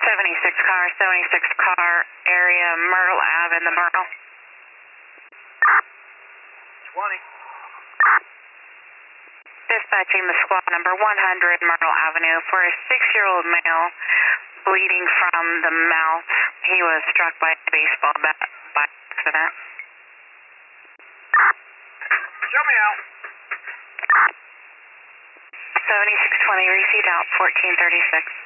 76 car area, Myrtle Ave in the Myrtle. 20. Dispatching the squad number 100 Myrtle Avenue for a 6-year-old male bleeding from the mouth. He was struck by a baseball bat by accident. Show me out. 7620, receipt out, 1436.